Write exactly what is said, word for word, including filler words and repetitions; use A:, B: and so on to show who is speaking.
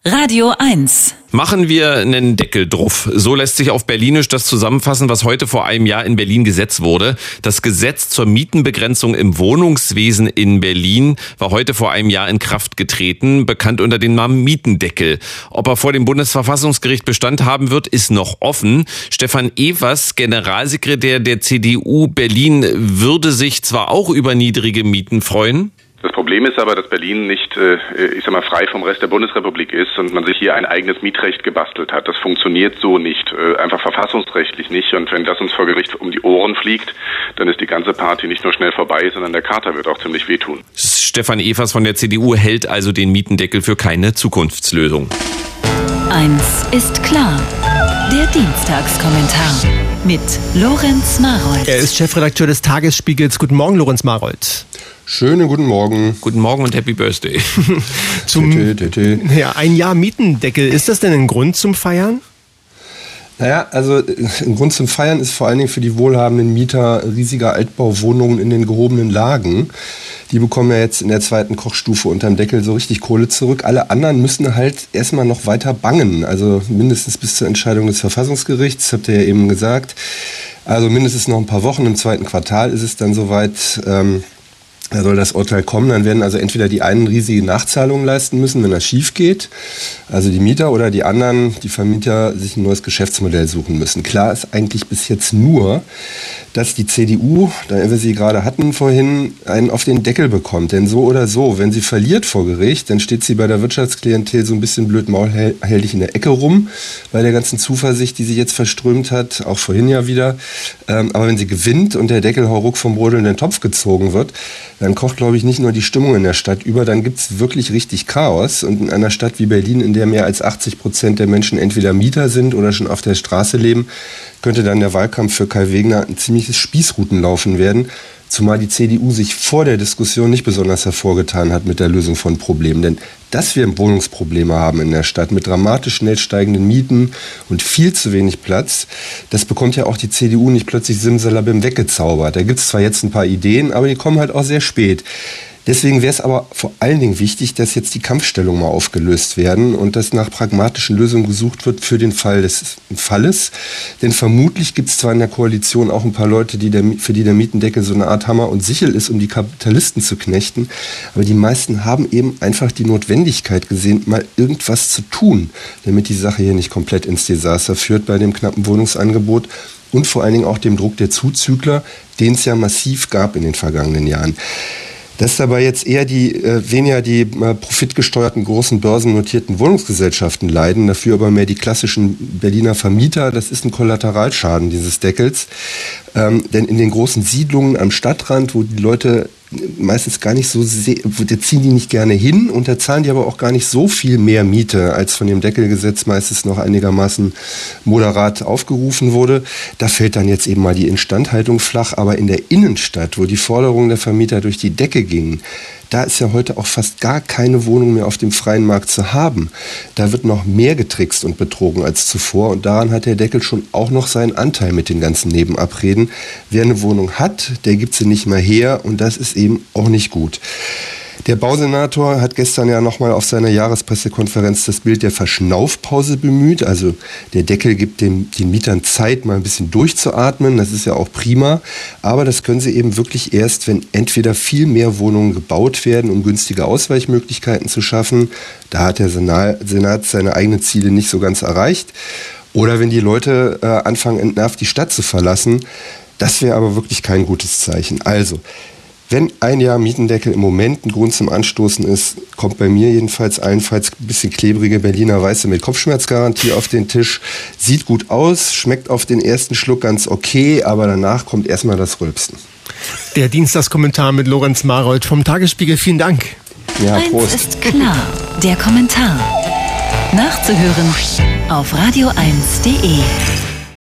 A: Radio eins.
B: Machen wir einen Deckel drauf. So lässt sich auf Berlinisch das zusammenfassen, was heute vor einem Jahr in Berlin gesetzt wurde. Das Gesetz zur Mietenbegrenzung im Wohnungswesen in Berlin war heute vor einem Jahr in Kraft getreten, bekannt unter dem Namen Mietendeckel. Ob er vor dem Bundesverfassungsgericht Bestand haben wird, ist noch offen. Stefan Evers, Generalsekretär der C D U Berlin, würde sich zwar auch über niedrige Mieten freuen.
C: Das Problem ist aber, dass Berlin nicht, ich sag mal, frei vom Rest der Bundesrepublik ist und man sich hier ein eigenes Mietrecht gebastelt hat. Das funktioniert so nicht, einfach verfassungsrechtlich nicht. Und wenn das uns vor Gericht um die Ohren fliegt, dann ist die ganze Party nicht nur schnell vorbei, sondern der Kater wird auch ziemlich wehtun.
B: Stefan Evers von der C D U hält also den Mietendeckel für keine Zukunftslösung.
A: Eins ist klar. Der Dienstagskommentar mit Lorenz Marold.
D: Er ist Chefredakteur des Tagesspiegels. Guten Morgen, Lorenz Marold.
E: Schönen guten Morgen.
B: Guten Morgen und Happy Birthday.
D: zum,
E: tü, tü, tü.
D: Ja, ein Jahr Mietendeckel. Ist das denn ein Grund zum Feiern?
E: Naja, also ein Grund zum Feiern ist vor allen Dingen für die wohlhabenden Mieter riesiger Altbauwohnungen in den gehobenen Lagen. Die bekommen ja jetzt in der zweiten Kochstufe unterm Deckel so richtig Kohle zurück. Alle anderen müssen halt erstmal noch weiter bangen. Also mindestens bis zur Entscheidung des Verfassungsgerichts, habt ihr ja eben gesagt. Also mindestens noch ein paar Wochen. Im zweiten Quartal ist es dann soweit. Ähm, Da soll das Urteil kommen, dann werden also entweder die einen riesige Nachzahlungen leisten müssen, wenn das schief geht, also die Mieter, oder die anderen, die Vermieter, sich ein neues Geschäftsmodell suchen müssen. Klar ist eigentlich bis jetzt nur, dass die C D U, da wir sie gerade hatten vorhin, einen auf den Deckel bekommt. Denn so oder so, wenn sie verliert vor Gericht, dann steht sie bei der Wirtschaftsklientel so ein bisschen blöd maulhältig in der Ecke rum, bei der ganzen Zuversicht, die sie jetzt verströmt hat, auch vorhin ja wieder. Aber wenn sie gewinnt und der Deckel hauruck vom brodelnden Topf gezogen wird, dann kocht, glaube ich, nicht nur die Stimmung in der Stadt über, dann gibt es wirklich richtig Chaos. Und in einer Stadt wie Berlin, in der mehr als achtzig Prozent der Menschen entweder Mieter sind oder schon auf der Straße leben, könnte dann der Wahlkampf für Kai Wegner ein ziemliches Spießrutenlaufen werden. Zumal die C D U sich vor der Diskussion nicht besonders hervorgetan hat mit der Lösung von Problemen. Denn dass wir Wohnungsprobleme haben in der Stadt mit dramatisch schnell steigenden Mieten und viel zu wenig Platz, das bekommt ja auch die C D U nicht plötzlich simsalabim weggezaubert. Da gibt es zwar jetzt ein paar Ideen, aber die kommen halt auch sehr spät. Deswegen wäre es aber vor allen Dingen wichtig, dass jetzt die Kampfstellungen mal aufgelöst werden und dass nach pragmatischen Lösungen gesucht wird für den Fall des Falles. Denn vermutlich gibt es zwar in der Koalition auch ein paar Leute, die der, für die der Mietendeckel so eine Art Hammer und Sichel ist, um die Kapitalisten zu knechten. Aber die meisten haben eben einfach die Notwendigkeit gesehen, mal irgendwas zu tun, damit die Sache hier nicht komplett ins Desaster führt bei dem knappen Wohnungsangebot. Und vor allen Dingen auch dem Druck der Zuzügler, den es ja massiv gab in den vergangenen Jahren. Dass dabei jetzt eher die, äh, weniger die äh, profitgesteuerten großen börsennotierten Wohnungsgesellschaften leiden, dafür aber mehr die klassischen Berliner Vermieter, das ist ein Kollateralschaden dieses Deckels. Ähm, denn in den großen Siedlungen am Stadtrand, wo die Leute meistens gar nicht so sehr, da ziehen die nicht gerne hin und da zahlen die aber auch gar nicht so viel mehr Miete, als von dem Deckelgesetz meistens noch einigermaßen moderat aufgerufen wurde. Da fällt dann jetzt eben mal die Instandhaltung flach, aber in der Innenstadt, wo die Forderungen der Vermieter durch die Decke gingen, da ist ja heute auch fast gar keine Wohnung mehr auf dem freien Markt zu haben. Da wird noch mehr getrickst und betrogen als zuvor und daran hat der Deckel schon auch noch seinen Anteil mit den ganzen Nebenabreden. Wer eine Wohnung hat, der gibt sie nicht mehr her und das ist eben auch nicht gut. Der Bausenator hat gestern ja nochmal auf seiner Jahrespressekonferenz das Bild der Verschnaufpause bemüht. Also der Deckel gibt den, den Mietern Zeit, mal ein bisschen durchzuatmen. Das ist ja auch prima. Aber das können sie eben wirklich erst, wenn entweder viel mehr Wohnungen gebaut werden, um günstige Ausweichmöglichkeiten zu schaffen. Da hat der Senat seine eigenen Ziele nicht so ganz erreicht. Oder wenn die Leute äh, anfangen, entnervt die Stadt zu verlassen. Das wäre aber wirklich kein gutes Zeichen. Also, wenn ein Jahr Mietendeckel im Moment ein Grund zum Anstoßen ist, kommt bei mir jedenfalls allenfalls ein bisschen klebrige Berliner Weiße mit Kopfschmerzgarantie auf den Tisch. Sieht gut aus, schmeckt auf den ersten Schluck ganz okay, aber danach kommt erstmal das Rülpsen.
D: Der Dienstagskommentar mit Lorenz Marold vom Tagesspiegel. Vielen Dank.
E: Ja, Prost.
A: Eins ist klar, der Kommentar. Nachzuhören auf radio eins punkt de.